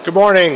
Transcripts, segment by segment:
Good morning.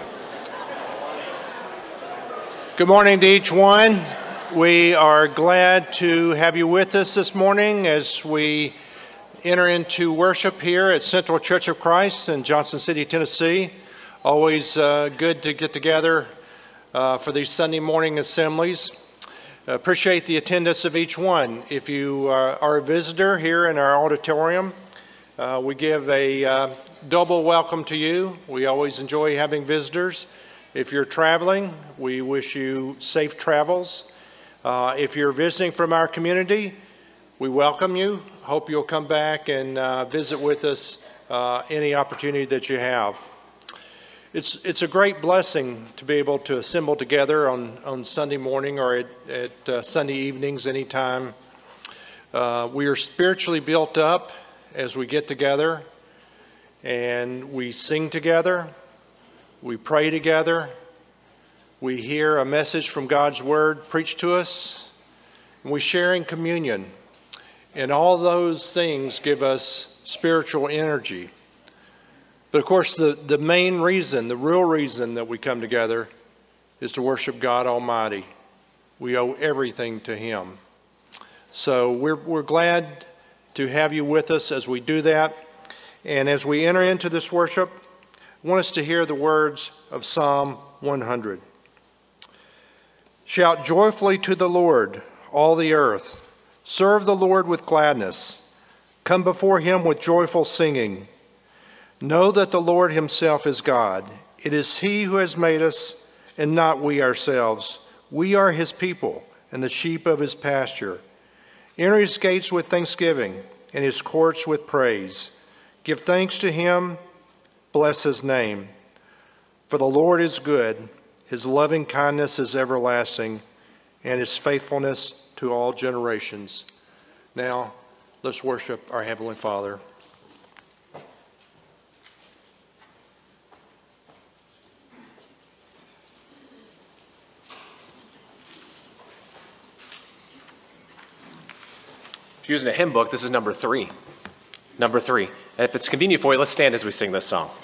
Good morning to each one. We are glad to have you with us this morning as we enter into worship here at Central Church of Christ in Johnson City, Tennessee. Always good to get together for these Sunday morning assemblies. Appreciate the attendance of each one. If you are a visitor here in our auditorium, we give a double welcome to you. We always enjoy having visitors. If you're traveling, we wish you safe travels. If you're visiting from our community, we welcome you. Hope you'll come back and visit with us any opportunity that you have. It's a great blessing to be able to assemble together on Sunday morning or at Sunday evenings anytime. We are spiritually built up as we get together and we sing together, we pray together, we hear a message from God's Word preached to us, and we share in communion. And all those things give us spiritual energy. But of course, the main reason, the real reason that we come together is to worship God Almighty. We owe everything to Him. So we're glad to have you with us as we do that. And as we enter into this worship, I want us to hear the words of Psalm 100. Shout joyfully to the Lord, all the earth. Serve the Lord with gladness. Come before Him with joyful singing. Know that the Lord Himself is God. It is He who has made us, and not we ourselves. We are His people, and the sheep of His pasture. Enter His gates with thanksgiving, and His courts with praise. Give thanks to Him, bless His name. For the Lord is good, His loving kindness is everlasting, and His faithfulness to all generations. Now, let's worship our Heavenly Father. If you're using a hymn book, this is number 3. Number 3. And if it's convenient for you, let's stand as we sing this song.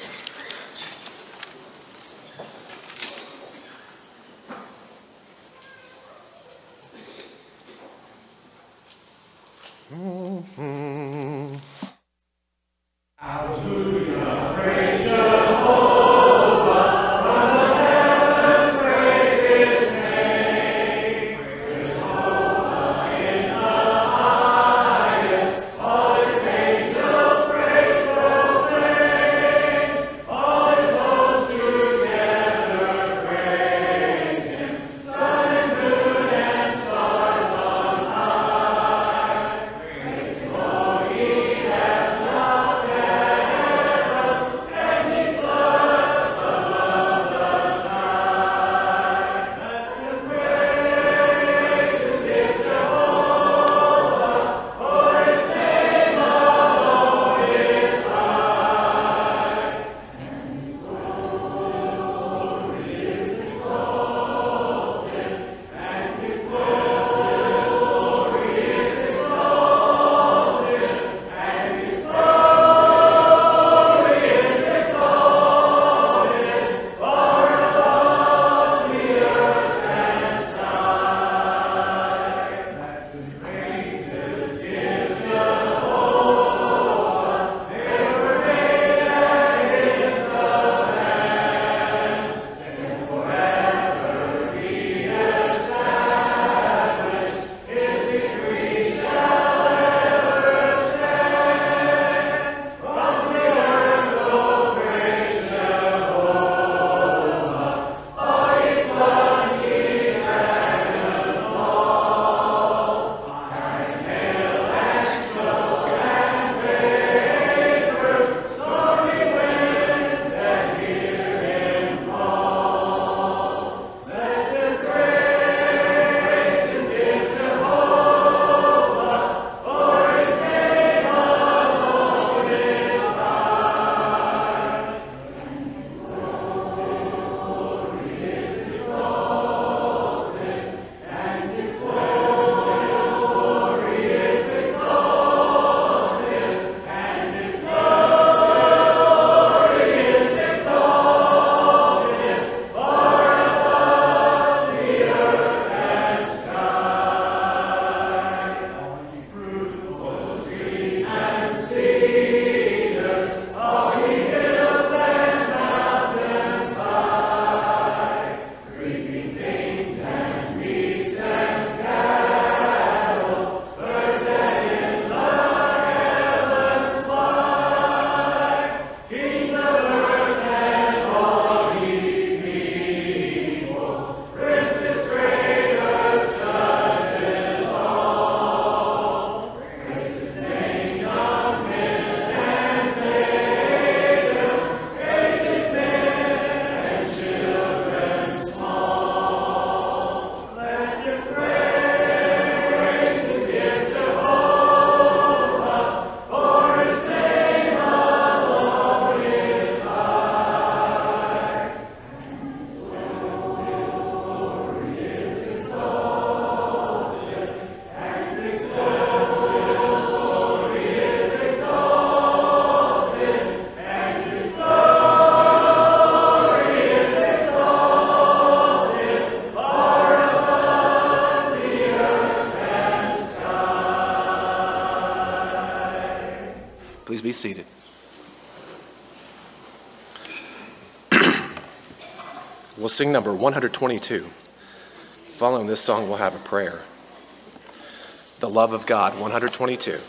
seated. We'll sing number 122. Following this song, we'll have a prayer. The Love of God, 122.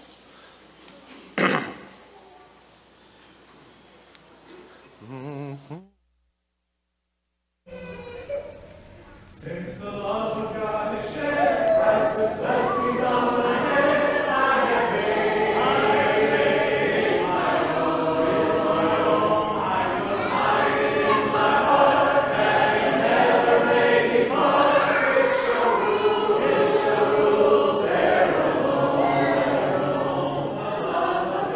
Since the love of God is shed, Christ's blessings on my head, I have made my home, I will hide it in my heart, that it never may depart. It shall rule there alone. The love of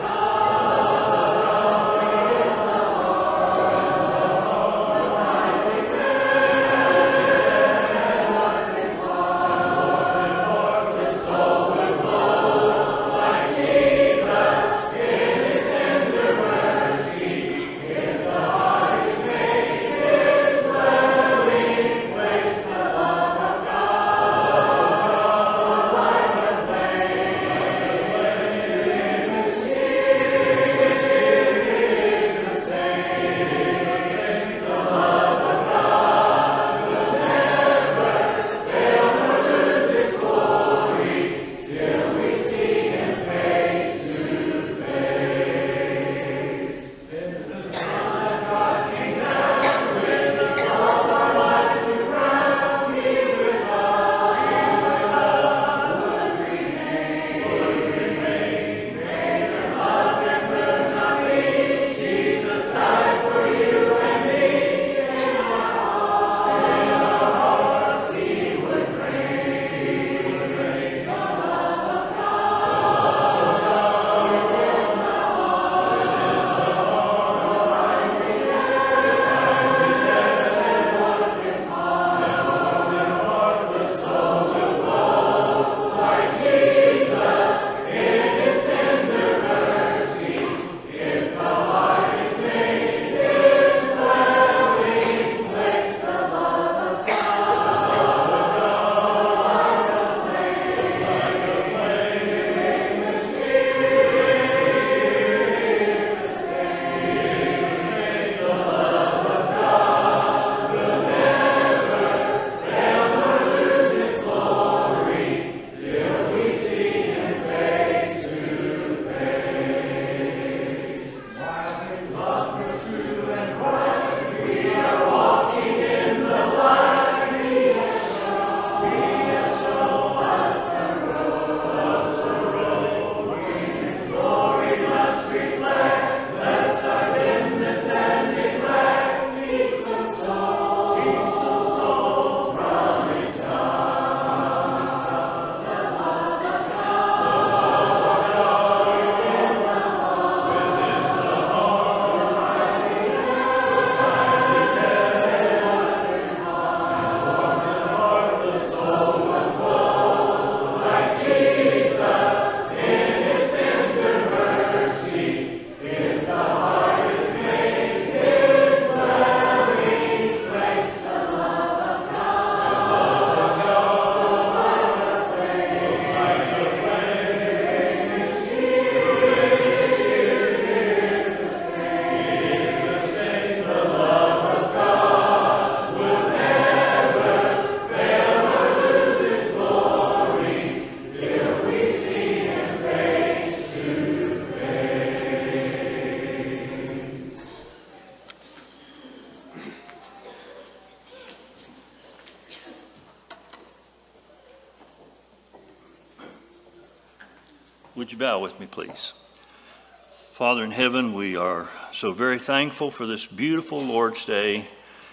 Would you bow with me, please? Father in heaven, we are so very thankful for this beautiful Lord's Day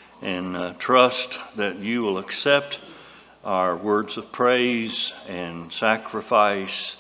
and trust that you will accept our words of praise and sacrifice,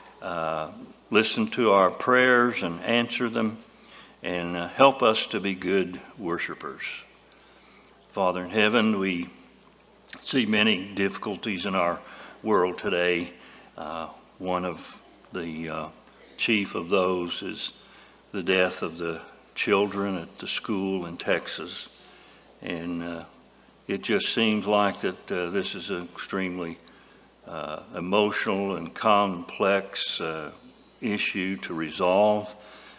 listen to our prayers and answer them, and help us to be good worshipers. Father in heaven, we see many difficulties in our world today. One of the chief of those is the death of the children at the school in Texas. And it just seems like that this is an extremely emotional and complex issue to resolve.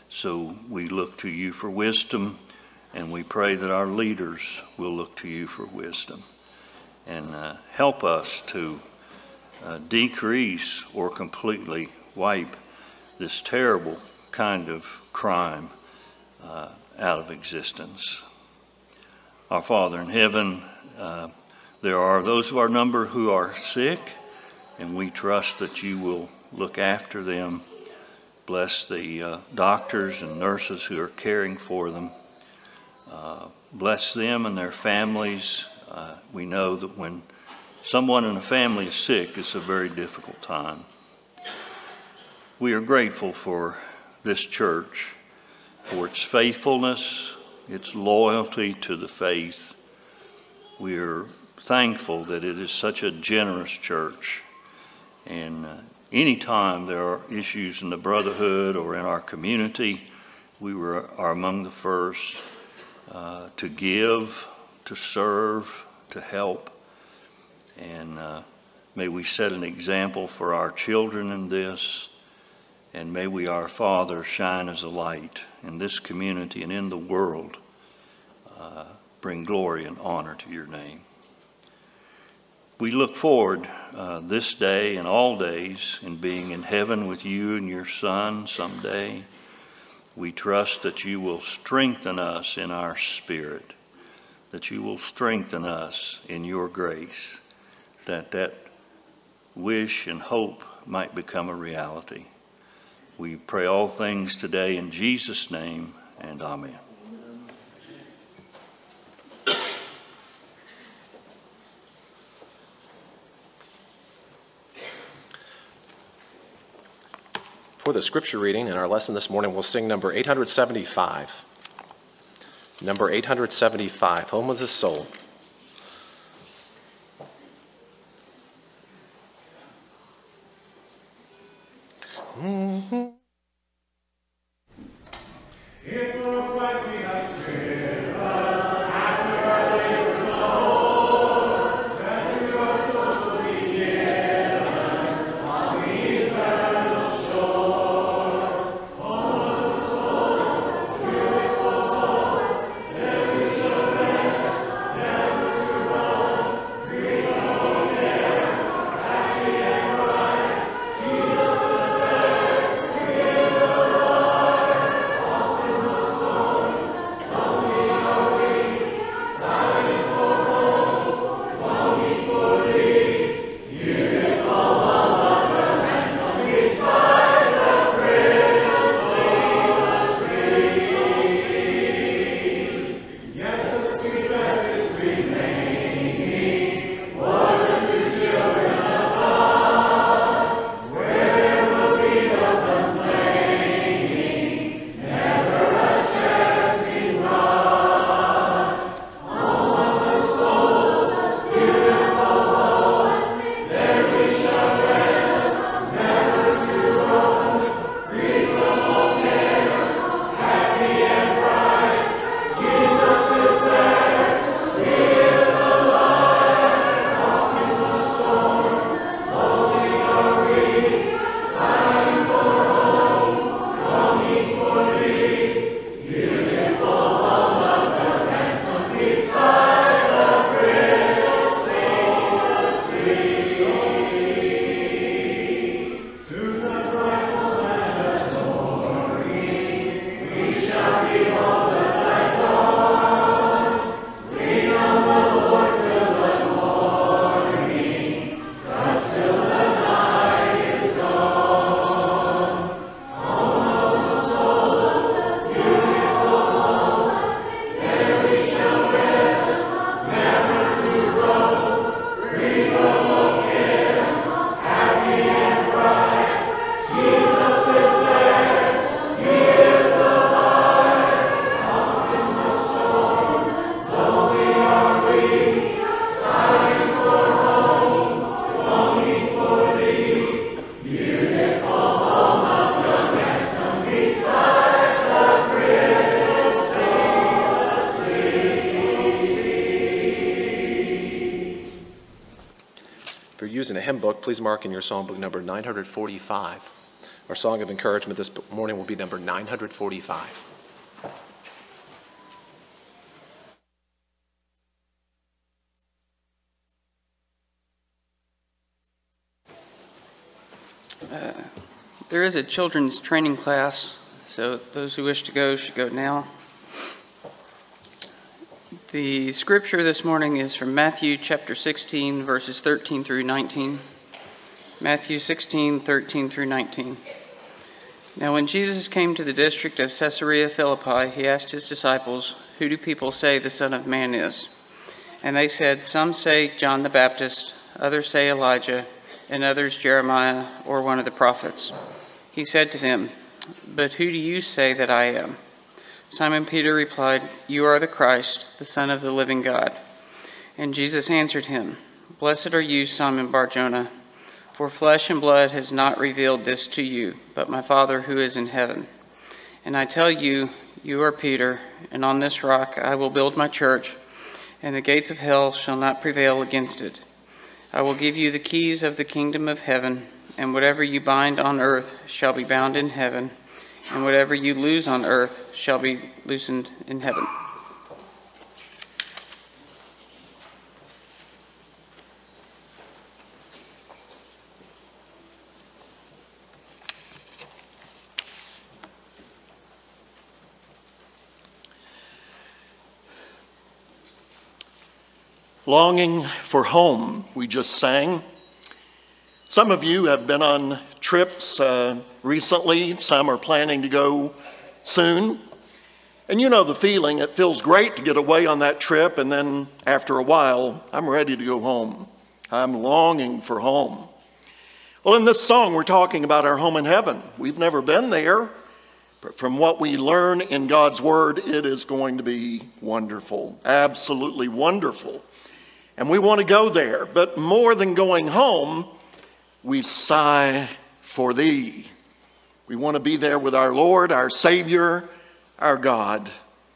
So we look to you for wisdom, and we pray that our leaders will look to you for wisdom. And help us to decrease or completely wipe this terrible kind of crime out of existence. Our Father in heaven, there are those of our number who are sick, and we trust that you will look after them. Bless the doctors and nurses who are caring for them. Bless them and their families. We know that when someone in a family is sick, it's a very difficult time. We are grateful for this church, for its faithfulness, its loyalty to the faith. We are thankful that it is such a generous church. And anytime there are issues in the brotherhood or in our community, we are among the first to give, to serve, to help. And may we set an example for our children in this. And may we, our Father, shine as a light in this community and in the world. Bring glory and honor to your name. We look forward this day and all days in being in heaven with you and your Son someday. We trust that you will strengthen us in our spirit, that you will strengthen us in your grace, that wish and hope might become a reality. We pray all things today in Jesus' name, and amen. For the scripture reading in our lesson this morning, we'll sing number 875. Number 875, Home of the Soul. Using a hymn book, please mark in your songbook number 945. Our song of encouragement this morning will be number 945. There is a children's training class, so those who wish to go should go now. The scripture this morning is from Matthew chapter 16, verses 13 through 19. Matthew 16, 13 through 19. Now when Jesus came to the district of Caesarea Philippi, he asked his disciples, "Who do people say the Son of Man is?" And they said, "Some say John the Baptist, others say Elijah, and others Jeremiah or one of the prophets." He said to them, "But who do you say that I am?" Simon Peter replied, "You are the Christ, the Son of the living God." And Jesus answered him, "Blessed are you, Simon Bar-Jonah, for flesh and blood has not revealed this to you, but my Father who is in heaven. And I tell you, you are Peter, and on this rock I will build my church, and the gates of hell shall not prevail against it. I will give you the keys of the kingdom of heaven, and whatever you bind on earth shall be bound in heaven, and whatever you loose on earth shall be loosened in heaven." Longing for home, we just sang. Some of you have been on trips recently. Some are planning to go soon. And you know the feeling. It feels great to get away on that trip, and then after a while, I'm ready to go home. I'm longing for home. Well, in this song, we're talking about our home in heaven. We've never been there, but from what we learn in God's Word, it is going to be wonderful, absolutely wonderful. And we want to go there, but more than going home, we sigh for thee. We want to be there with our Lord, our Savior, our God.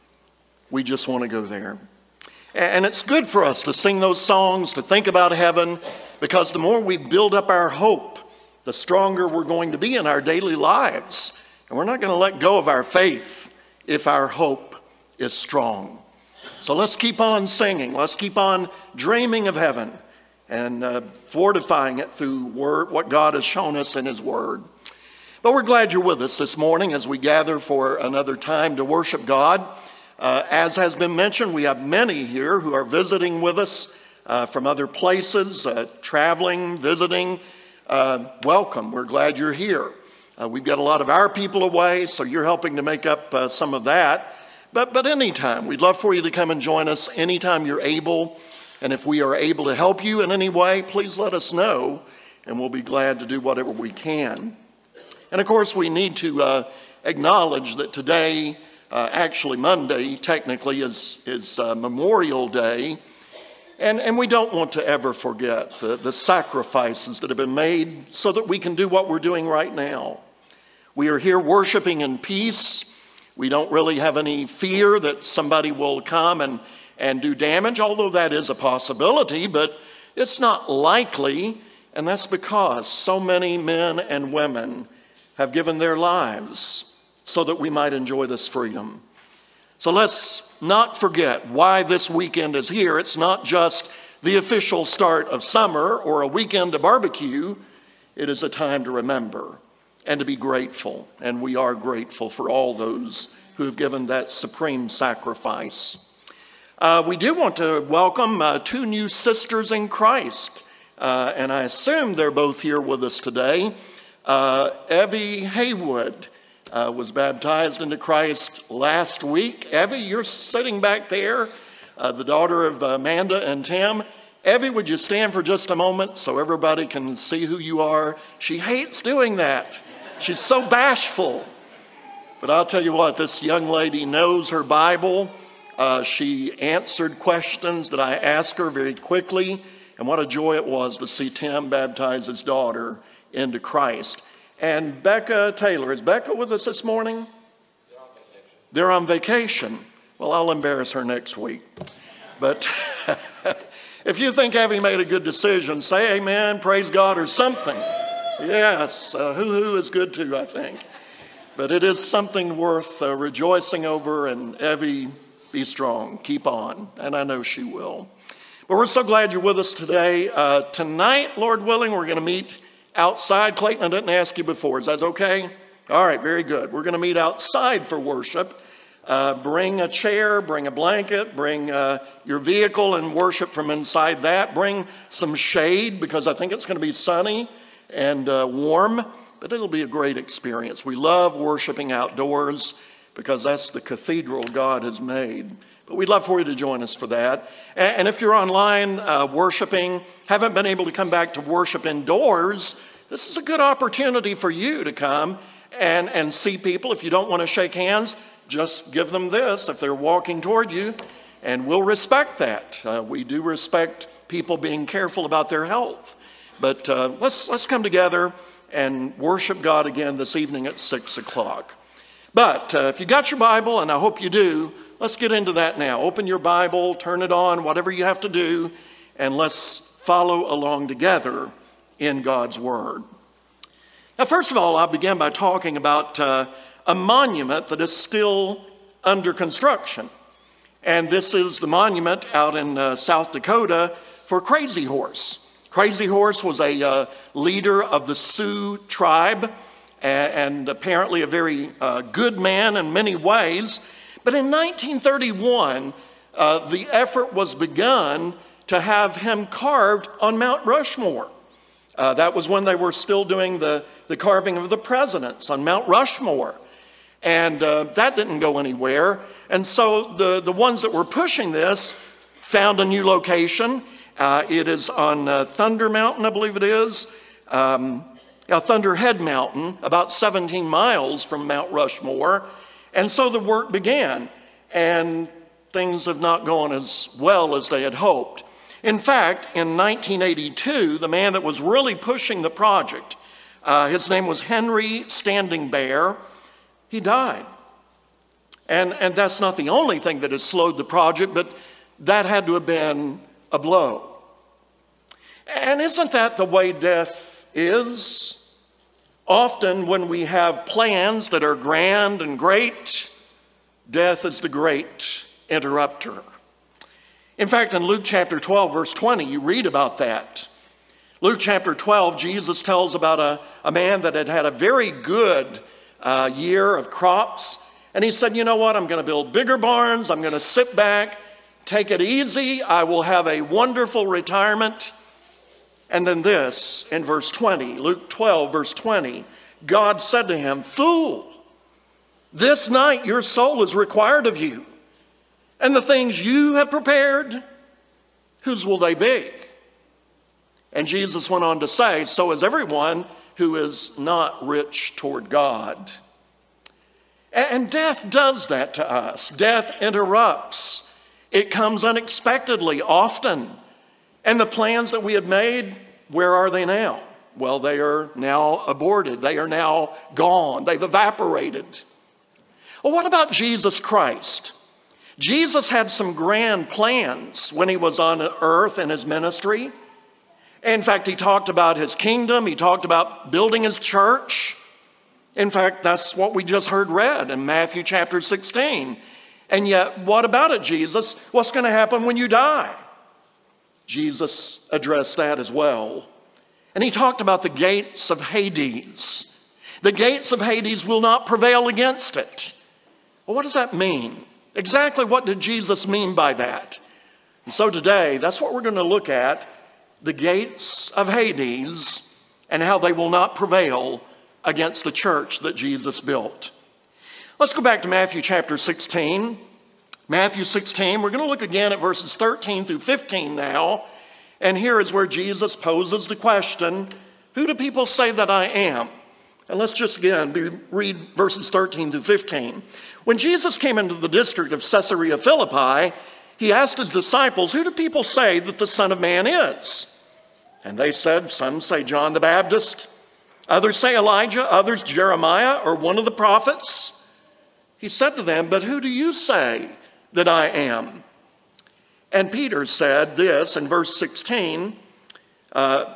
We just want to go there. And it's good for us to sing those songs, to think about heaven, because the more we build up our hope, the stronger we're going to be in our daily lives. And we're not going to let go of our faith if our hope is strong. So let's keep on singing. Let's keep on dreaming of heaven and fortifying it through what God has shown us in His Word. But we're glad you're with us this morning as we gather for another time to worship God. As has been mentioned, we have many here who are visiting with us from other places, traveling, visiting. Welcome. We're glad you're here. We've got a lot of our people away, so you're helping to make up some of that. But anytime, we'd love for you to come and join us anytime you're able. And if we are able to help you in any way, please let us know, and we'll be glad to do whatever we can. And of course, we need to acknowledge that today, actually Monday, technically, is Memorial Day. And we don't want to ever forget the sacrifices that have been made so that we can do what we're doing right now. We are here worshiping in peace. We don't really have any fear that somebody will come and do damage, although that is a possibility, but it's not likely, and that's because so many men and women have given their lives so that we might enjoy this freedom. So let's not forget why this weekend is here. It's not just the official start of summer or a weekend to barbecue. It is a time to remember and to be grateful, and we are grateful for all those who have given that supreme sacrifice. We do want to welcome two new sisters in Christ, and I assume they're both here with us today. Evie Haywood was baptized into Christ last week. Evie, you're sitting back there, the daughter of Amanda and Tim. Evie, would you stand for just a moment so everybody can see who you are? She hates doing that. She's so bashful. But I'll tell you what, this young lady knows her Bible. She answered questions that I asked her very quickly. And what a joy it was to see Tim baptize his daughter into Christ. And Becca Taylor, is Becca with us this morning? They're on vacation. Well, I'll embarrass her next week. But if you think Evie made a good decision, say amen, praise God, or something. Yes, hoo-hoo is good too, I think. But it is something worth rejoicing over, and Evie, be strong, keep on, and I know she will. But we're so glad you're with us today. Tonight, Lord willing, we're going to meet outside. Clayton, I didn't ask you before. Is that okay? All right, very good. We're going to meet outside for worship. Bring a chair, bring a blanket, bring your vehicle and worship from inside that. Bring some shade because I think it's going to be sunny and warm, but it'll be a great experience. We love worshiping outdoors because that's the cathedral God has made. But we'd love for you to join us for that. And if you're online worshiping, haven't been able to come back to worship indoors, this is a good opportunity for you to come and see people. If you don't want to shake hands, just give them this if they're walking toward you, and we'll respect that. We do respect people being careful about their health. But let's come together and worship God again this evening at 6 o'clock. But if you got your Bible, and I hope you do, let's get into that now. Open your Bible, turn it on, whatever you have to do, and let's follow along together in God's Word. Now, first of all, I'll begin by talking about a monument that is still under construction. And this is the monument out in South Dakota for Crazy Horse. Crazy Horse was a leader of the Sioux tribe and apparently a very good man in many ways. But in 1931, the effort was begun to have him carved on Mount Rushmore. That was when they were still doing the carving of the presidents on Mount Rushmore. And that didn't go anywhere. And so the ones that were pushing this found a new location. It is on Thunder Mountain, I believe it is. Thunderhead Mountain, about 17 miles from Mount Rushmore. And so the work began. And things have not gone as well as they had hoped. In fact, in 1982, the man that was really pushing the project, his name was Henry Standing Bear, he died. And that's not the only thing that has slowed the project, but that had to have been a blow. And isn't that the way death is? Often when we have plans that are grand and great, death is the great interrupter. In fact, in Luke chapter 12, verse 20, you read about that. Luke chapter 12, Jesus tells about a man that had had a very good year of crops. And he said, you know what, I'm going to build bigger barns. I'm going to sit back, take it easy. I will have a wonderful retirement. And then this, in verse 20, Luke 12, verse 20, God said to him, fool, this night your soul is required of you. And the things you have prepared, whose will they be? And Jesus went on to say, so is everyone who is not rich toward God. And death does that to us. Death interrupts. It comes unexpectedly often. And the plans that we had made, where are they now? Well, they are now aborted. They are now gone. They've evaporated. Well, what about Jesus Christ? Jesus had some grand plans when he was on earth in his ministry. In fact, he talked about his kingdom. He talked about building his church. In fact, that's what we just heard read in Matthew chapter 16. And yet, what about it, Jesus? What's going to happen when you die? Jesus addressed that as well. And he talked about the gates of Hades. The gates of Hades will not prevail against it. Well, what does that mean? Exactly what did Jesus mean by that? And so today, that's what we're going to look at, the gates of Hades and how they will not prevail against the church that Jesus built. Let's go back to Matthew chapter 16. Matthew 16, we're going to look again at verses 13 through 15 now. And here is where Jesus poses the question, who do people say that I am? And let's just again read verses 13 through 15. When Jesus came into the district of Caesarea Philippi, he asked his disciples, who do people say that the Son of Man is? And they said, some say John the Baptist, others say Elijah, others Jeremiah or one of the prophets. He said to them, but who do you say that I am? And Peter said this in verse 16,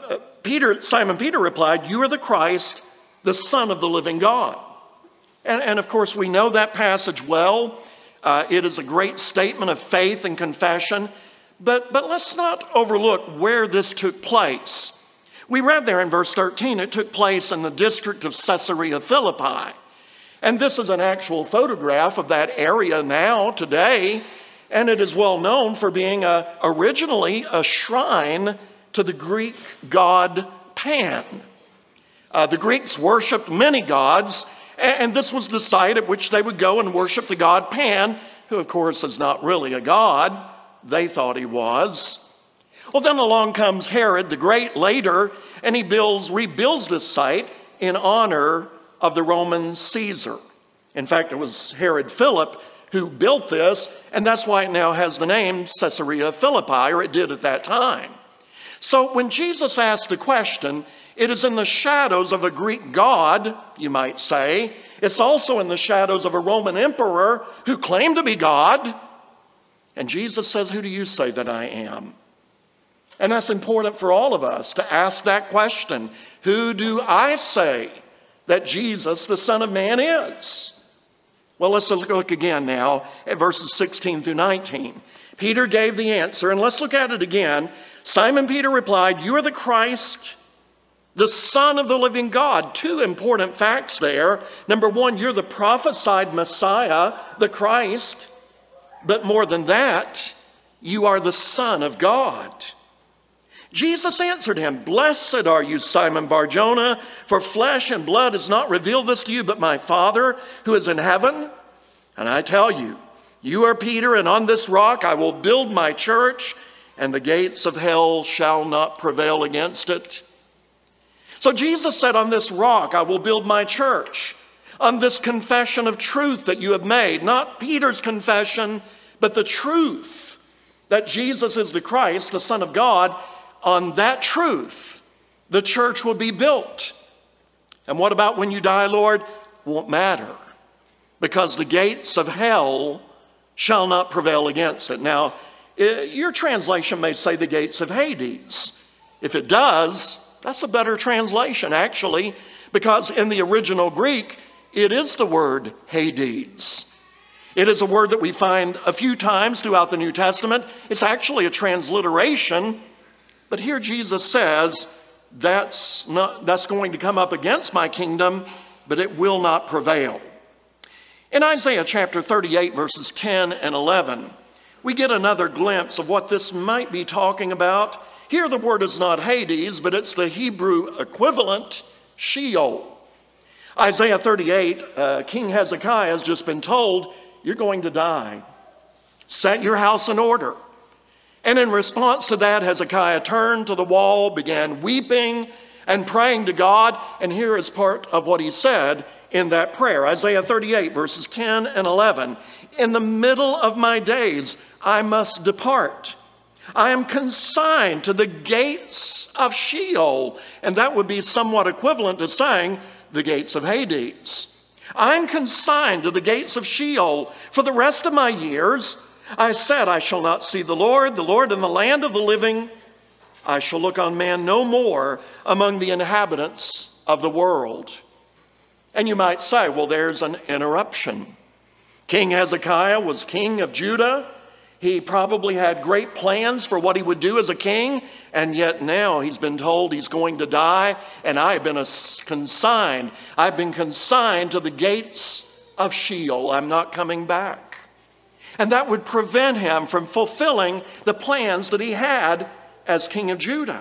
Simon Peter replied, "You are the Christ, the Son of the living God." And of course, we know that passage well. It is a great statement of faith and confession. But let's not overlook where this took place. We read there in verse 13, it took place in the district of Caesarea Philippi. And this is an actual photograph of that area now, today. And it is well known for being originally a shrine to the Greek god Pan. The Greeks worshipped many gods, and this was the site at which they would go and worship the god Pan, who of course is not really a god. They thought he was. Well, then along comes Herod the Great later, and he rebuilds this site in honor of the Roman Caesar. In fact, it was Herod Philip who built this, and that's why it now has the name Caesarea Philippi, or it did at that time. So when Jesus asked the question, it is in the shadows of a Greek god, you might say. It's also in the shadows of a Roman emperor who claimed to be God. And Jesus says, "Who do you say that I am?" And that's important for all of us to ask that question. Who do I say that Jesus, the Son of Man, is? Well, let's look again now at verses 16 through 19. Peter gave the answer, and let's look at it again. Simon Peter replied, "You are the Christ, the Son of the living God." Two important facts there. Number one, you're the prophesied Messiah, the Christ. But more than that, you are the Son of God. Jesus answered him, "Blessed are you, Simon Bar-Jonah, for flesh and blood has not revealed this to you, but my Father who is in heaven. And I tell you, you are Peter, and on this rock I will build my church, and the gates of hell shall not prevail against it." So Jesus said, on this rock I will build my church, on this confession of truth that you have made, not Peter's confession, but the truth that Jesus is the Christ, the Son of God. On that truth, the church will be built. And what about when you die, Lord? Won't matter, because the gates of hell shall not prevail against it. Now, your translation may say the gates of Hades. If it does, that's a better translation, actually, because in the original Greek, it is the word Hades. It is a word that we find a few times throughout the New Testament. It's actually a transliteration. But here Jesus says, that's going to come up against my kingdom, but it will not prevail. In Isaiah chapter 38, verses 10 and 11, we get another glimpse of what this might be talking about. Here the word is not Hades, but it's the Hebrew equivalent, Sheol. Isaiah 38, King Hezekiah has just been told, "You're going to die. Set your house in order." And in response to that, Hezekiah turned to the wall, began weeping and praying to God. And here is part of what he said in that prayer. Isaiah 38, verses 10 and 11. "In the middle of my days, I must depart. I am consigned to the gates of Sheol." And that would be somewhat equivalent to saying the gates of Hades. "I'm consigned to the gates of Sheol for the rest of my years. I said, I shall not see the Lord in the land of the living. I shall look on man no more among the inhabitants of the world." And you might say, well, there's an interruption. King Hezekiah was king of Judah. He probably had great plans for what he would do as a king, and yet now he's been told he's going to die, and I've been consigned. I've been consigned to the gates of Sheol. I'm not coming back. And that would prevent him from fulfilling the plans that he had as king of Judah.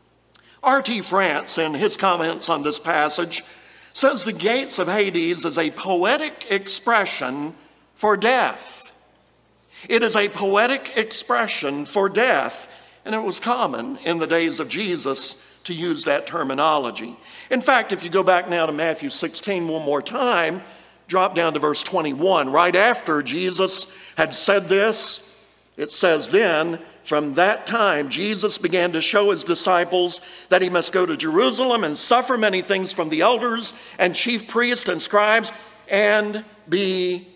R.T. France, in his comments on this passage, says the gates of Hades is a poetic expression for death. It is a poetic expression for death, and it was common in the days of Jesus to use that terminology. In fact, if you go back now to Matthew 16 one more time, drop down to verse 21. Right after Jesus had said this, it says, "Then from that time Jesus began to show his disciples that he must go to Jerusalem and suffer many things from the elders and chief priests and scribes and be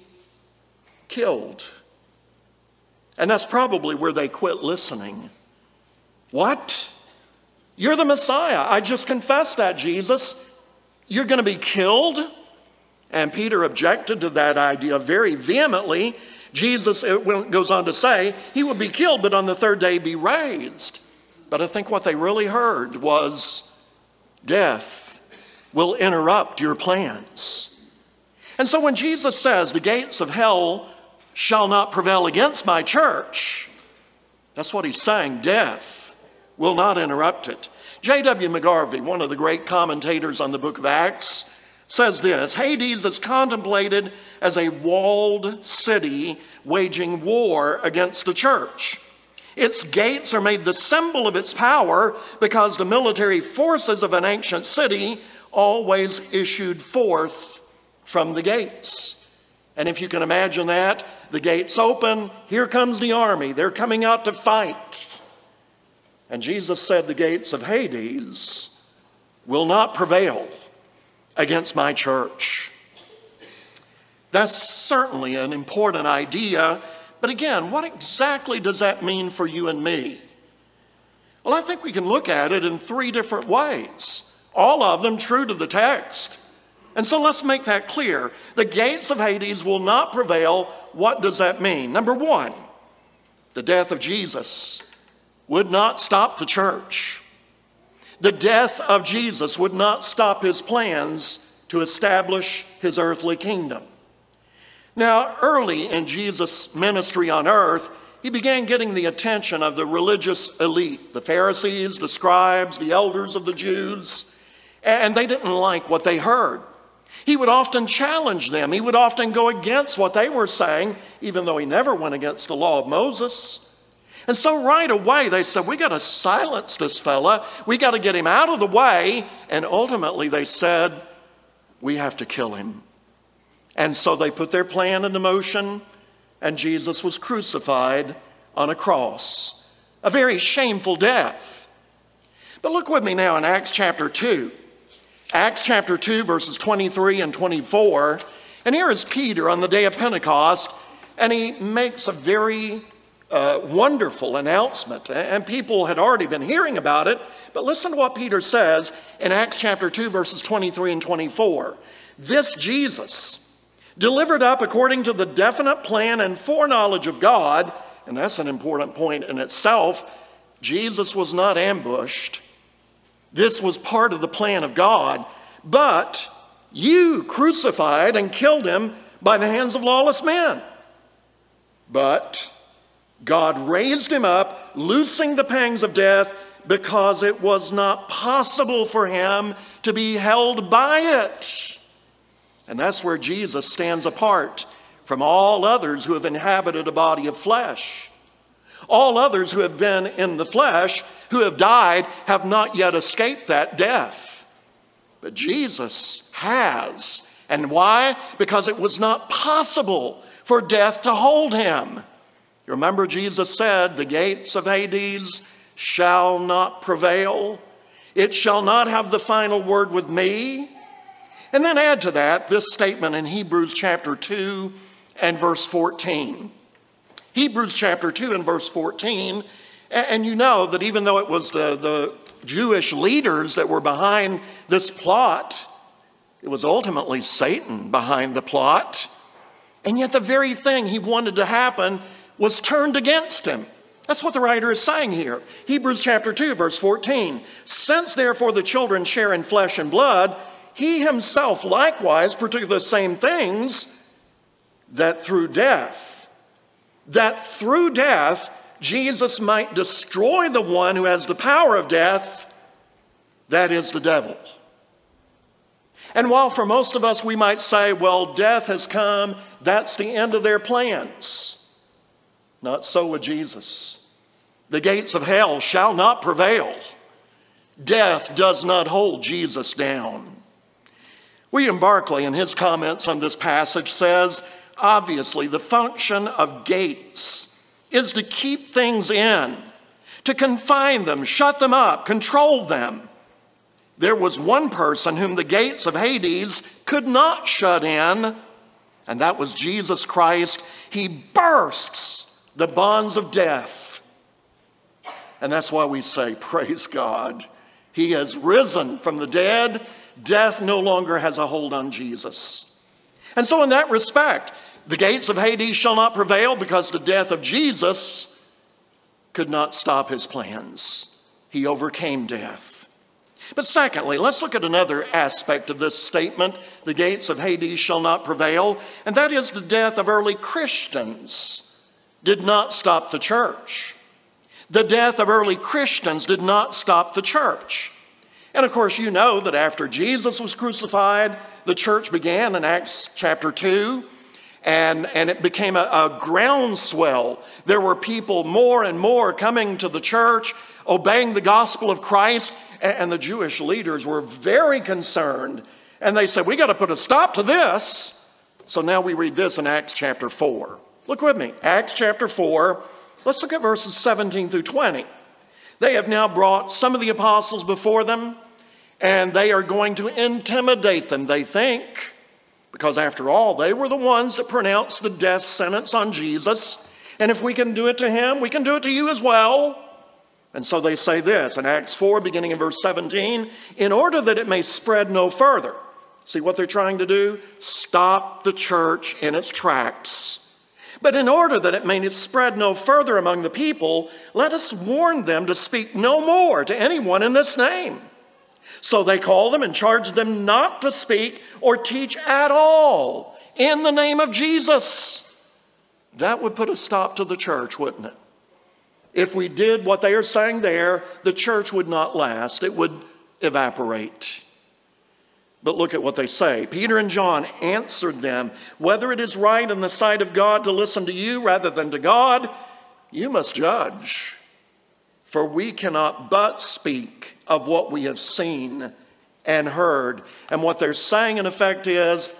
killed." And that's probably where they quit listening. What? You're the Messiah. I just confessed that, Jesus. You're going to be killed? And Peter objected to that idea very vehemently. Jesus goes on to say he would be killed, but on the third day be raised. But I think what they really heard was death will interrupt your plans. And so when Jesus says the gates of hell shall not prevail against my church, that's what he's saying. Death will not interrupt it. J.W. McGarvey, one of the great commentators on the book of Acts, says this: Hades is contemplated as a walled city waging war against the church. Its gates are made the symbol of its power because the military forces of an ancient city always issued forth from the gates. And if you can imagine that, the gates open, here comes the army, they're coming out to fight. And Jesus said the gates of Hades will not prevail against my church. That's certainly an important idea, but again, what exactly does that mean for you and me? Well, I think we can look at it in three different ways, all of them true to the text. And so let's make that clear. The gates of Hades will not prevail. What does that mean? Number one, the death of Jesus would not stop the church. The death of Jesus would not stop his plans to establish his earthly kingdom. Now, early in Jesus' ministry on earth, he began getting the attention of the religious elite, the Pharisees, the scribes, the elders of the Jews, and they didn't like what they heard. He would often challenge them. He would often go against what they were saying, even though he never went against the law of Moses. And so right away they said, we got to silence this fella. We got to get him out of the way. And ultimately they said, we have to kill him. And so they put their plan into motion, and Jesus was crucified on a cross. A very shameful death. But look with me now in Acts chapter 2. Acts chapter 2, verses 23 and 24. And here is Peter on the day of Pentecost, and he makes a very wonderful announcement. And people had already been hearing about it, but listen to what Peter says in Acts chapter 2, verses 23 and 24. This Jesus, delivered up according to the definite plan and foreknowledge of God, and that's an important point in itself, Jesus was not ambushed. This was part of the plan of God, but you crucified and killed him by the hands of lawless men. But God raised him up, loosing the pangs of death, because it was not possible for him to be held by it. And that's where Jesus stands apart from all others who have inhabited a body of flesh. All others who have been in the flesh, who have died, have not yet escaped that death. But Jesus has. And why? Because it was not possible for death to hold him. Remember, Jesus said, the gates of Hades shall not prevail. It shall not have the final word with me. And then add to that this statement in Hebrews chapter 2 and verse 14. Hebrews chapter 2 and verse 14. And you know that even though it was the Jewish leaders that were behind this plot, it was ultimately Satan behind the plot. And yet the very thing he wanted to happen was turned against him. That's what the writer is saying here. Hebrews chapter 2, verse 14. Since therefore the children share in flesh and blood, he himself likewise partook of the same things, that through death, Jesus might destroy the one who has the power of death, that is the devil. And while for most of us we might say, well, death has come, that's the end of their plans. Not so with Jesus. The gates of hell shall not prevail. Death does not hold Jesus down. William Barclay, in his comments on this passage, says, obviously, the function of gates is to keep things in, to confine them, shut them up, control them. There was one person whom the gates of Hades could not shut in, and that was Jesus Christ. He bursts the bonds of death. And that's why we say, praise God, He has risen from the dead. Death no longer has a hold on Jesus. And so in that respect, the gates of Hades shall not prevail, because the death of Jesus could not stop his plans. He overcame death. But secondly, let's look at another aspect of this statement, the gates of Hades shall not prevail, and that is the death of early Christians did not stop the church. The death of early Christians did not stop the church. And of course, you know that after Jesus was crucified, the church began in Acts chapter 2, and it became a groundswell. There were people more and more coming to the church, obeying the gospel of Christ, and the Jewish leaders were very concerned. And they said, we got to put a stop to this. So now we read this in Acts chapter 4. Look with me, Acts chapter 4. Let's look at verses 17 through 20. They have now brought some of the apostles before them, and they are going to intimidate them, they think, because after all, they were the ones that pronounced the death sentence on Jesus. And if we can do it to him, we can do it to you as well. And so they say this in Acts 4, beginning in verse 17, in order that it may spread no further. See what they're trying to do? Stop the church in its tracks. But in order that it may spread no further among the people, let us warn them to speak no more to anyone in this name. So they called them and charged them not to speak or teach at all in the name of Jesus. That would put a stop to the church, wouldn't it? If we did what they are saying there, the church would not last. It would evaporate. But look at what they say. Peter and John answered them, whether it is right in the sight of God to listen to you rather than to God, you must judge. For we cannot but speak of what we have seen and heard. And what they're saying in effect is,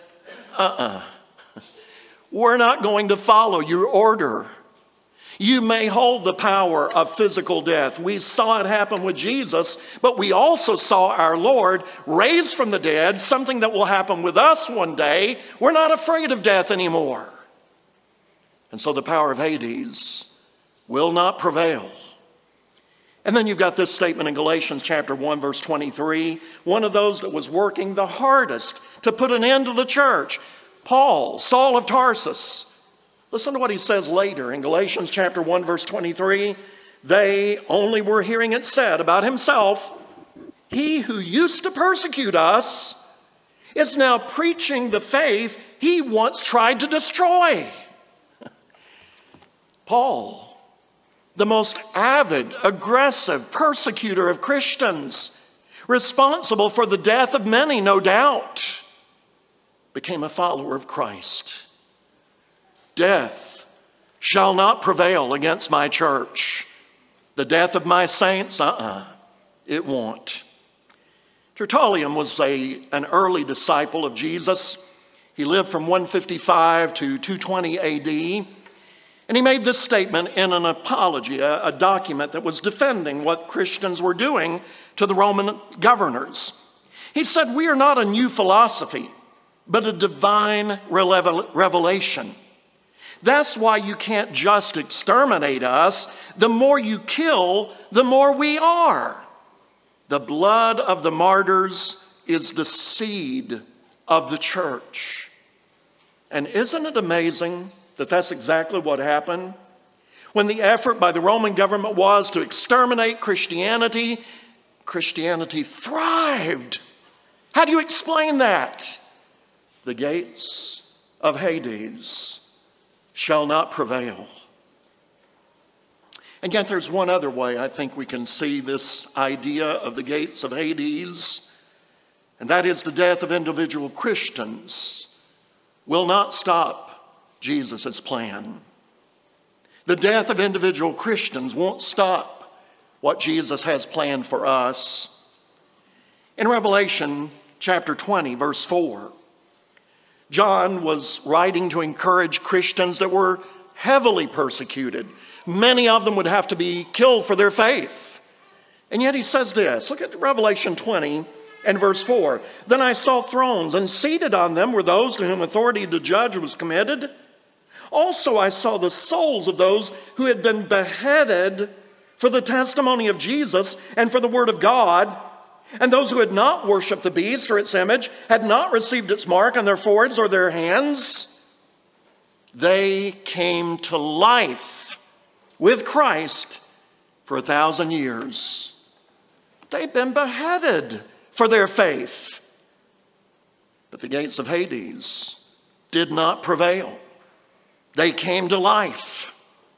we're not going to follow your order. You may hold the power of physical death. We saw it happen with Jesus, but we also saw our Lord raised from the dead, something that will happen with us one day. We're not afraid of death anymore. And so the power of Hades will not prevail. And then you've got this statement in Galatians chapter 1, verse 23, one of those that was working the hardest to put an end to the church, Paul, Saul of Tarsus. Listen to what he says later in Galatians chapter 1, verse 23. They only were hearing it said about himself, he who used to persecute us is now preaching the faith he once tried to destroy. Paul, the most avid, aggressive persecutor of Christians, responsible for the death of many, no doubt, became a follower of Christ. Death shall not prevail against my church. The death of my saints, it won't. Tertullian was an early disciple of Jesus. He lived from 155 to 220 AD. And he made this statement in an apology, a document that was defending what Christians were doing to the Roman governors. He said, we are not a new philosophy, but a divine revelation. That's why you can't just exterminate us. The more you kill, the more we are. The blood of the martyrs is the seed of the church. And isn't it amazing that that's exactly what happened? When the effort by the Roman government was to exterminate Christianity, Christianity thrived. How do you explain that? The gates of Hades shall not prevail. And yet there's one other way I think we can see this idea of the gates of Hades, and that is the death of individual Christians will not stop Jesus' plan. The death of individual Christians won't stop what Jesus has planned for us. In Revelation chapter 20, verse 4, John was writing to encourage Christians that were heavily persecuted. Many of them would have to be killed for their faith. And yet he says this, look at Revelation 20 and verse 4. Then I saw thrones, and seated on them were those to whom authority to judge was committed. Also I saw the souls of those who had been beheaded for the testimony of Jesus and for the word of God, And those who had not worshipped the beast or its image, had not received its mark on their foreheads or their hands, they came to life with Christ for 1,000 years. They've been beheaded for their faith. But the gates of Hades did not prevail. They came to life.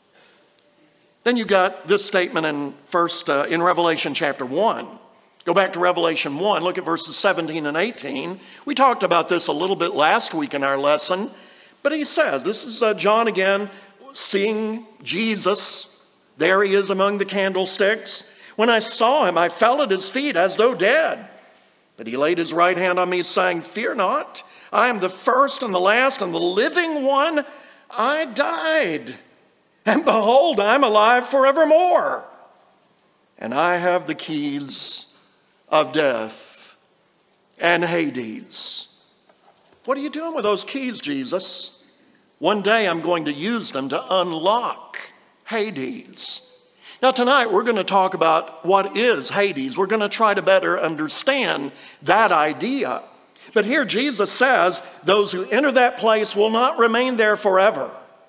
Then you got this statement in Revelation chapter 1. Go back to Revelation 1, look at verses 17 and 18. We talked about this a little bit last week in our lesson, but he says, this is John again, seeing Jesus. There he is among the candlesticks. When I saw him, I fell at his feet as though dead. But he laid his right hand on me, saying, Fear not, I am the first and the last and the living one. I died, and behold, I am alive forevermore. And I have the keys of death and Hades. What are you doing with those keys, Jesus? One day I'm going to use them to unlock Hades. Now tonight we're going to talk about what is Hades. We're going to try to better understand that idea. But here Jesus says, those who enter that place will not remain there forever.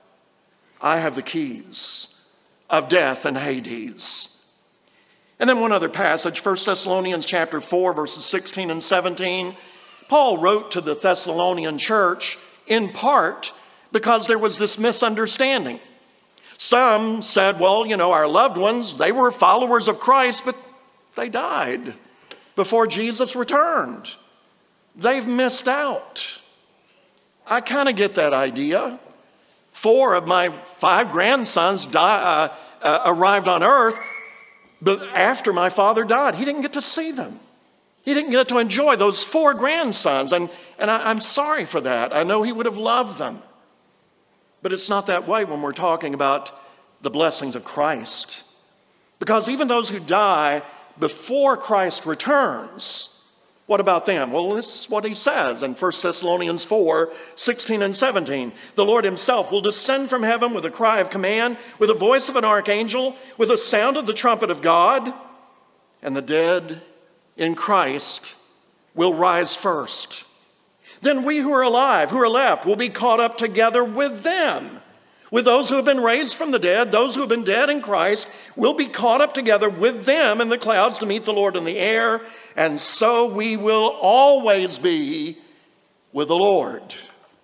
I have the keys of death and Hades. And then one other passage, 1 Thessalonians chapter 4, verses 16 and 17. Paul wrote to the Thessalonian church in part because there was this misunderstanding. Some said, well, our loved ones, they were followers of Christ, but they died before Jesus returned. They've missed out. I kind of get that idea. 4 of my 5 grandsons arrived on earth, but after my father died, he didn't get to see them. He didn't get to enjoy those 4 grandsons, and I'm sorry for that. I know he would have loved them. But it's not that way when we're talking about the blessings of Christ. Because even those who die before Christ returns, what about them? Well, this is what he says in 1 Thessalonians 4, 16 and 17. The Lord himself will descend from heaven with a cry of command, with the voice of an archangel, with the sound of the trumpet of God, and the dead in Christ will rise first. Then we who are alive, who are left, will be caught up together with them. With those who have been raised from the dead, those who have been dead in Christ, will be caught up together with them in the clouds to meet the Lord in the air. And so we will always be with the Lord.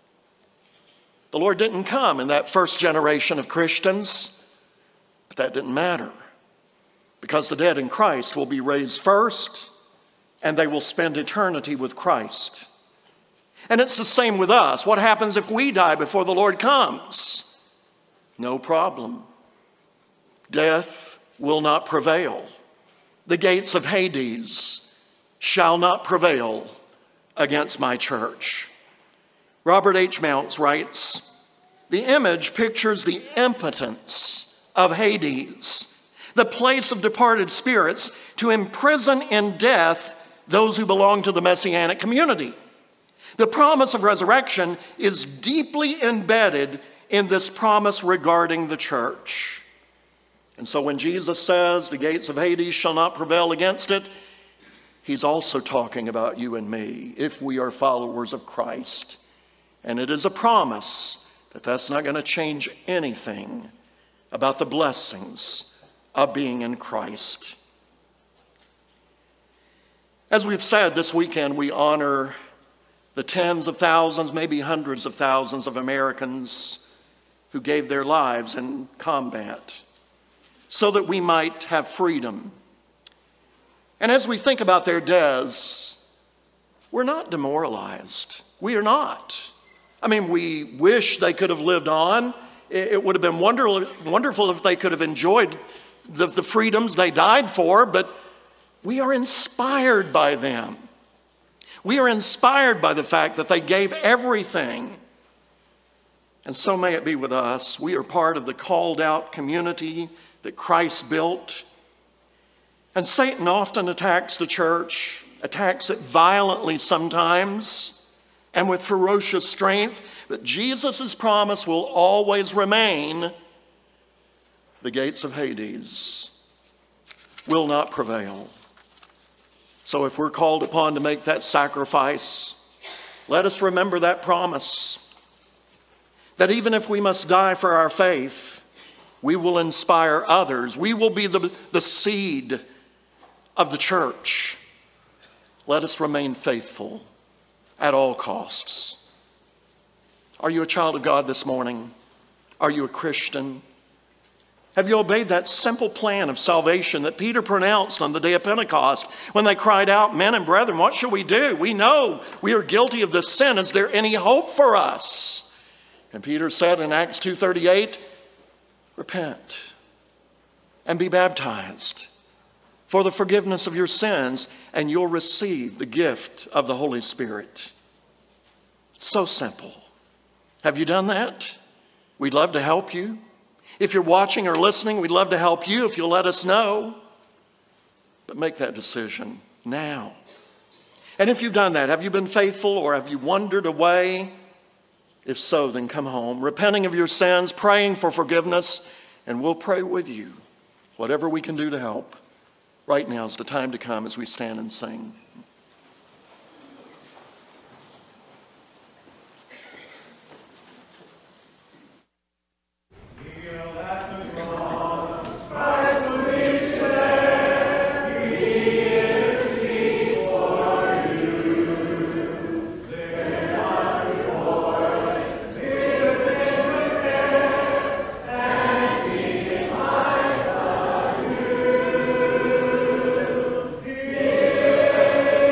The Lord didn't come in that first generation of Christians, but that didn't matter. Because the dead in Christ will be raised first, and they will spend eternity with Christ. And it's the same with us. What happens if we die before the Lord comes? No problem. Death will not prevail. The gates of Hades shall not prevail against my church. Robert H. Mounts writes, the image pictures the impotence of Hades, the place of departed spirits, to imprison in death those who belong to the Messianic community. The promise of resurrection is deeply embedded in this promise regarding the church. And so when Jesus says the gates of Hades shall not prevail against it, he's also talking about you and me if we are followers of Christ. And it is a promise that that's not going to change anything about the blessings of being in Christ. As we've said, this weekend we honor the tens of thousands, maybe hundreds of thousands of Americans who gave their lives in combat so that we might have freedom. And as we think about their deaths, we're not demoralized. We are not. I mean, we wish they could have lived on. It would have been wonderful if they could have enjoyed the freedoms they died for, but we are inspired by them. We are inspired by the fact that they gave everything. And so may it be with us. We are part of the called out community that Christ built. And Satan often attacks the church, attacks it violently sometimes, and with ferocious strength. But Jesus' promise will always remain. The gates of Hades will not prevail. So if we're called upon to make that sacrifice, let us remember that promise, that even if we must die for our faith, we will inspire others. We will be the seed of the church. Let us remain faithful at all costs. Are you a child of God this morning? Are you a Christian? Have you obeyed that simple plan of salvation that Peter pronounced on the day of Pentecost when they cried out, "Men and brethren, what shall we do? We know we are guilty of this sin. Is there any hope for us?" And Peter said in Acts 2:38, "Repent and be baptized for the forgiveness of your sins, and you'll receive the gift of the Holy Spirit." So simple. Have you done that? We'd love to help you. If you're watching or listening, we'd love to help you if you'll let us know. But make that decision now. And if you've done that, have you been faithful or have you wandered away? If so, then come home, repenting of your sins, praying for forgiveness, and we'll pray with you. Whatever we can do to help. Right now is the time to come as we stand and sing. Yeah.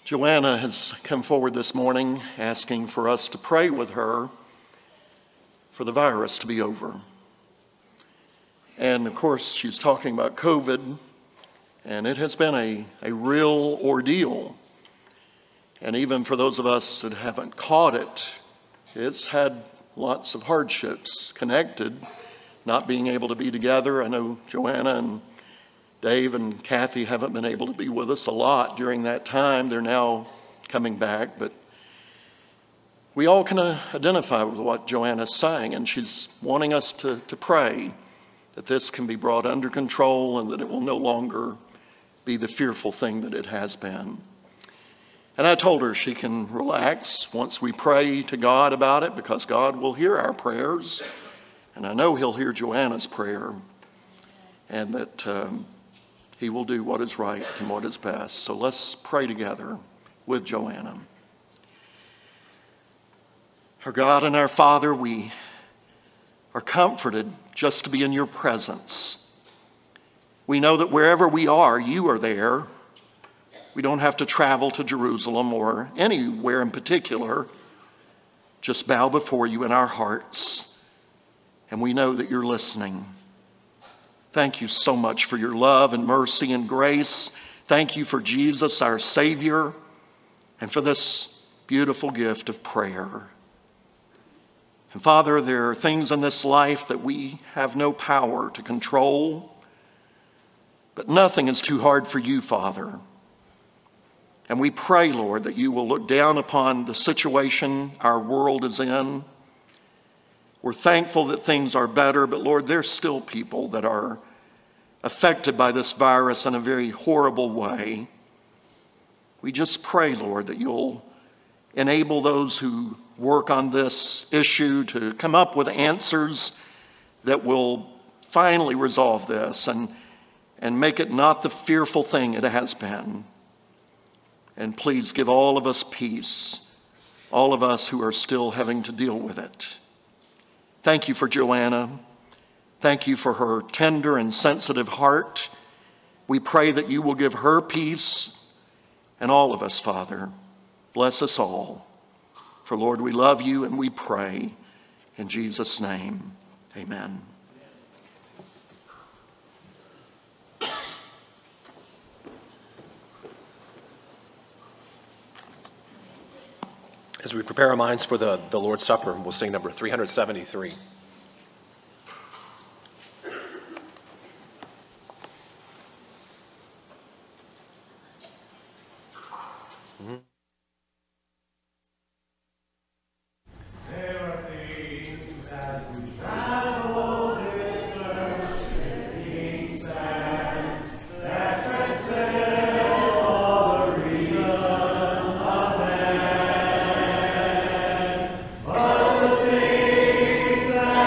Joanna has come forward this morning asking for us to pray with her for the virus to be over. And of course, she's talking about COVID, and it has been a real ordeal. And even for those of us that haven't caught it, it's had lots of hardships connected, not being able to be together. I know Joanna and Dave and Kathy haven't been able to be with us a lot during that time. They're now coming back, but we all can identify with what Joanna's saying, and she's wanting us to pray that this can be brought under control and that it will no longer be the fearful thing that it has been. And I told her she can relax once we pray to God about it, because God will hear our prayers, and I know He'll hear Joanna's prayer, and that He will do what is right and what is best. So let's pray together with Joanna. Our God and our Father, we are comforted just to be in your presence. We know that wherever we are, you are there. We don't have to travel to Jerusalem or anywhere in particular. Just bow before you in our hearts, and we know that you're listening. Thank you so much for your love and mercy and grace. Thank you for Jesus, our Savior, and for this beautiful gift of prayer. And Father, there are things in this life that we have no power to control, but nothing is too hard for you, Father. And we pray, Lord, that you will look down upon the situation our world is in. We're thankful that things are better, but Lord, there's still people that are affected by this virus in a very horrible way. We just pray, Lord, that you'll enable those who work on this issue to come up with answers that will finally resolve this and make it not the fearful thing it has been. And please give all of us peace, all of us who are still having to deal with it. Thank you for Joanna. Thank you for her tender and sensitive heart. We pray that you will give her peace, and all of us, Father. Bless us all. For Lord, we love you and we pray in Jesus' name. Amen. As we prepare our minds for the Lord's Supper, we'll sing number 373. All the things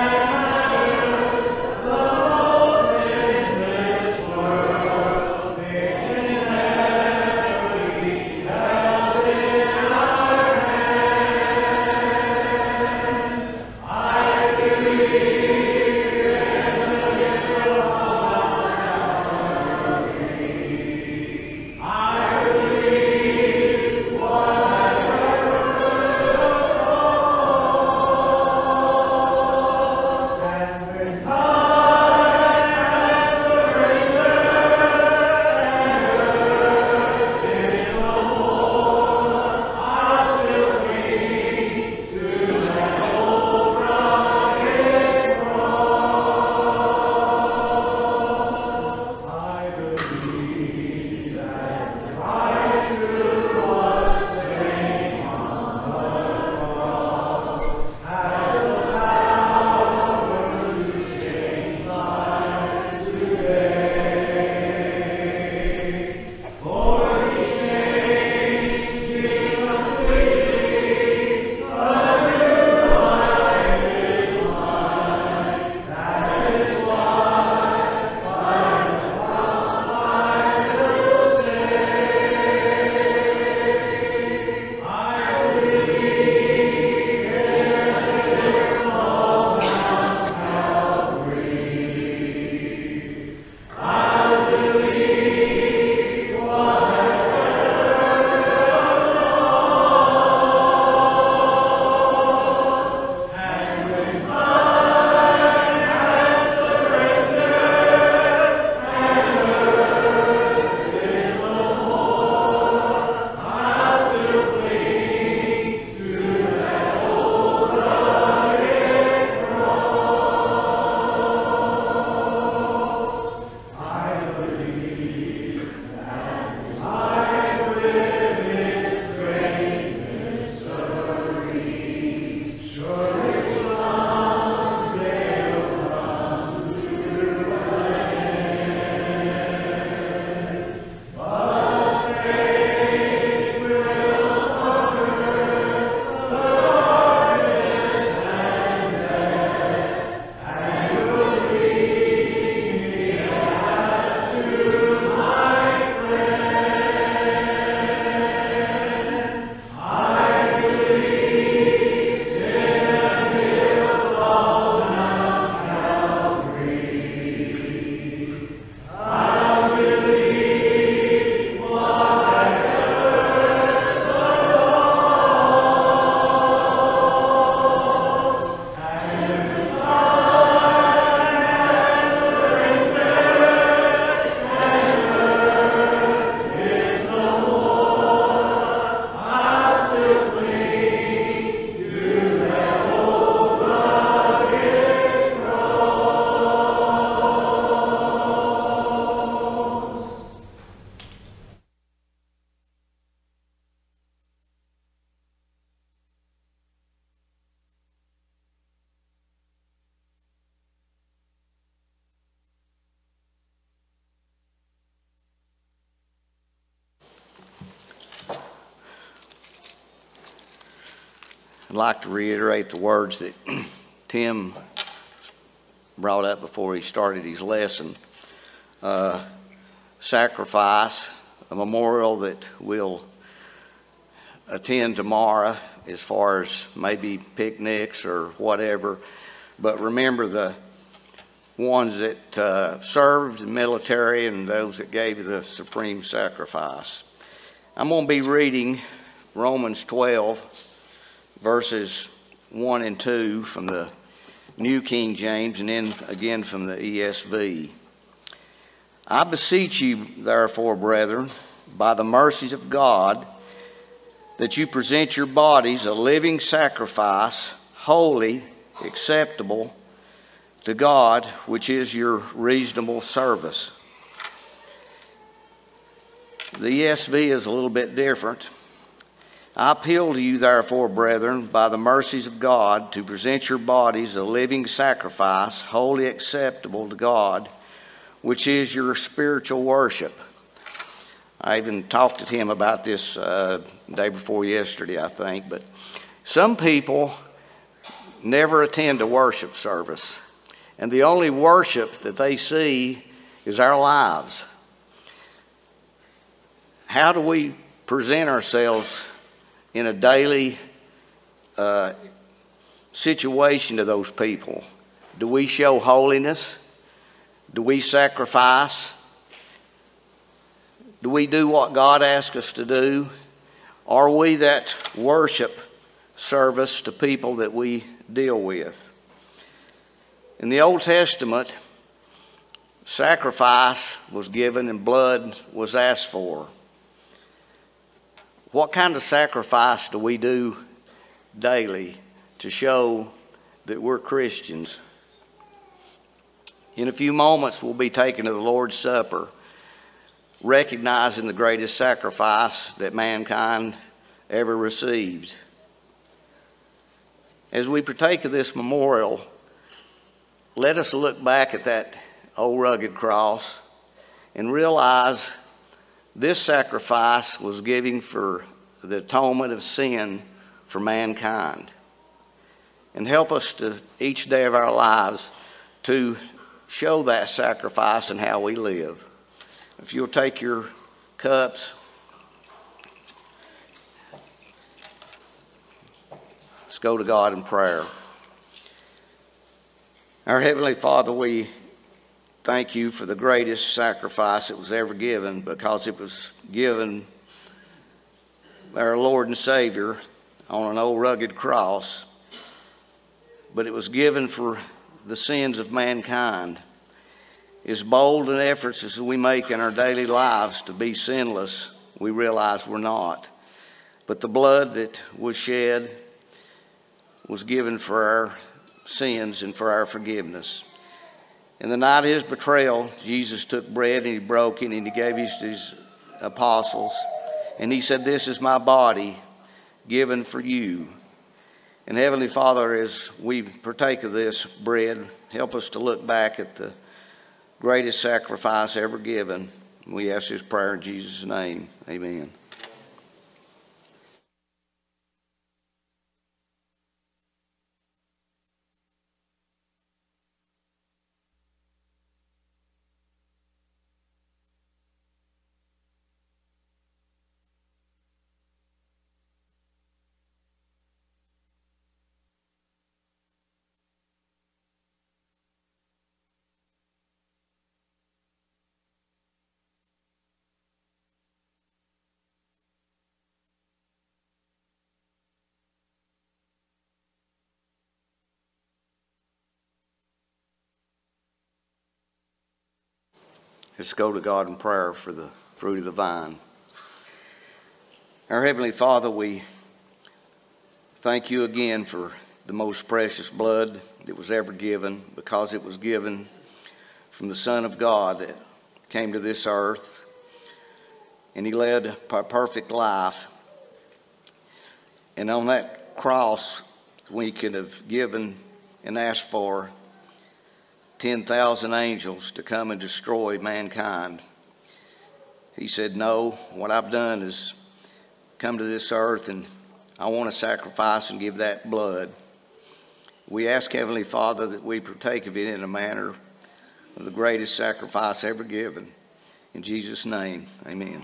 like to reiterate the words that Tim brought up before he started his lesson. Sacrifice, a memorial that we'll attend tomorrow as far as maybe picnics or whatever. But remember the ones that served in the military and those that gave the supreme sacrifice. I'm going to be reading Romans 12, verses 1 and 2 from the New King James, and then again from the ESV. I beseech you, therefore, brethren, by the mercies of God, that you present your bodies a living sacrifice, holy, acceptable to God, which is your reasonable service. The ESV is a little bit different. I appeal to you, therefore, brethren, by the mercies of God, to present your bodies a living sacrifice, wholly acceptable to God, which is your spiritual worship. I even talked to him about this day before yesterday, I think. But some people never attend a worship service, and the only worship that they see is our lives. How do we present ourselves in a daily situation to those people? Do we show holiness? Do we sacrifice? Do we do what God asks us to do? Are we that worship service to people that we deal with? In the Old Testament, sacrifice was given and blood was asked for. What kind of sacrifice do we do daily to show that we're Christians? In a few moments, we'll be taken to the Lord's Supper, recognizing the greatest sacrifice that mankind ever received. As we partake of this memorial, let us look back at that old rugged cross and realize this sacrifice was given for the atonement of sin for mankind. And help us to, each day of our lives, to show that sacrifice in how we live. If you'll take your cups, let's go to God in prayer. Our Heavenly Father, we thank you for the greatest sacrifice that was ever given, because it was given by our Lord and Savior on an old rugged cross. But it was given for the sins of mankind. As bold an efforts as we make in our daily lives to be sinless, we realize we're not. But the blood that was shed was given for our sins and for our forgiveness. In the night of his betrayal, Jesus took bread and he broke it and he gave it to his apostles. And he said, "This is my body given for you." And Heavenly Father, as we partake of this bread, help us to look back at the greatest sacrifice ever given. We ask this prayer in Jesus' name. Amen. Let's go to God in prayer for the fruit of the vine. Our Heavenly Father, we thank you again for the most precious blood that was ever given, because it was given from the Son of God that came to this earth, and he led a perfect life. And on that cross, we could have given and asked for 10,000 angels to come and destroy mankind. He said, "No, what I've done is come to this earth and I want to sacrifice and give that blood. We ask, Heavenly Father, that we partake of it in a manner of the greatest sacrifice ever given. In Jesus' name, amen.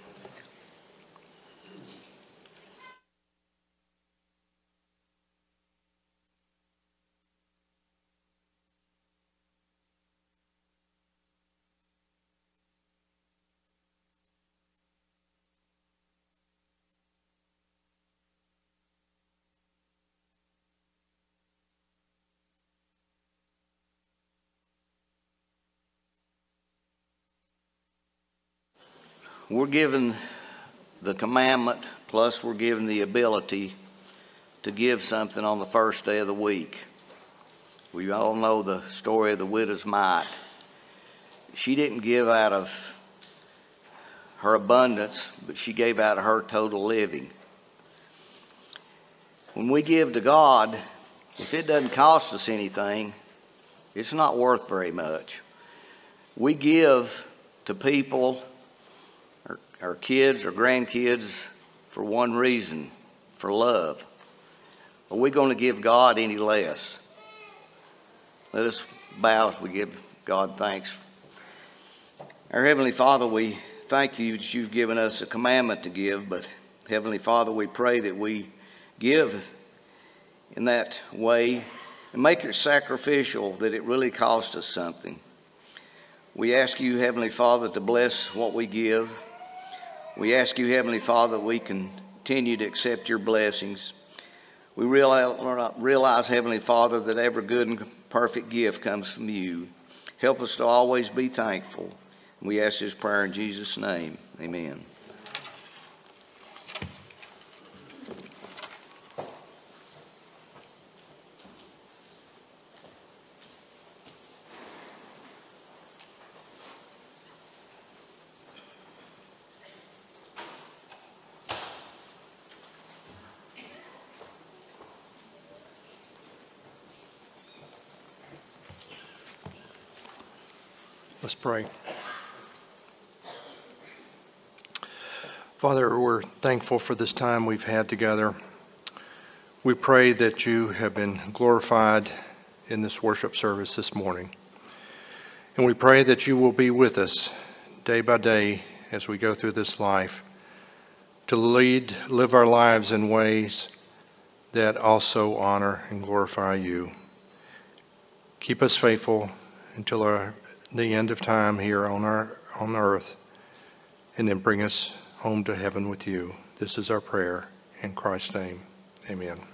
We're given the commandment, plus we're given the ability to give something on the first day of the week. We all know the story of the widow's mite. She didn't give out of her abundance, but she gave out of her total living. When we give to God, if it doesn't cost us anything, it's not worth very much. We give to people, our kids or grandkids, for one reason, for love. Are we going to give God any less? Let us bow as we give God thanks. Our Heavenly Father, we thank you that you've given us a commandment to give, but Heavenly Father, we pray that we give in that way and make it sacrificial, that it really costs us something. We ask you, Heavenly Father, to bless what we give. We ask you, Heavenly Father, that we continue to accept your blessings. We realize, Heavenly Father, that every good and perfect gift comes from you. Help us to always be thankful. We ask this prayer in Jesus' name. Amen. Let's pray. Father, we're thankful for this time we've had together. We pray that you have been glorified in this worship service this morning. And we pray that you will be with us day by day as we go through this life to live our lives in ways that also honor and glorify you. Keep us faithful until the end of time here on earth, and then bring us home to heaven with you. This is our prayer in Christ's name. Amen.